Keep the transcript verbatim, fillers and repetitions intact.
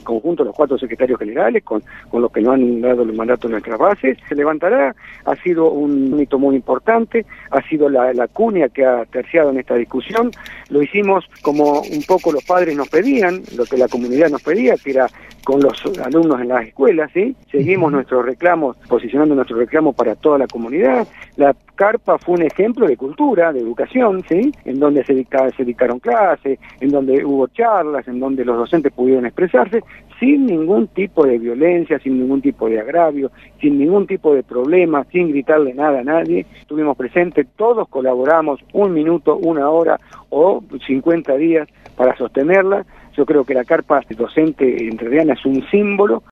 conjunto los cuatro secretarios generales, con, con los que nos han dado el mandato en nuestras bases. Se levantará, ha sido un hito muy importante, ha sido la, la cuña que ha terciado en esta discusión. Lo hicimos como un poco los padres nos pedían, lo que la comunidad nos pedía, que era con los alumnos en las escuelas, ¿sí? Seguimos nuestros reclamos, posicionando nuestros reclamos para toda la comunidad. La carpa fue un ejemplo de cultura, de educación, ¿sí? En donde se, dicta, se dictaron clases, en donde hubo charlas, en donde los docentes pudieron expresarse, sin ningún tipo de violencia, sin ningún tipo de agravio, sin ningún tipo de problema, sin gritarle nada a nadie. Estuvimos presentes, todos colaboramos un minuto, una hora o cincuenta días para sostenerla. Yo creo que la carpa docente entrerriana es un símbolo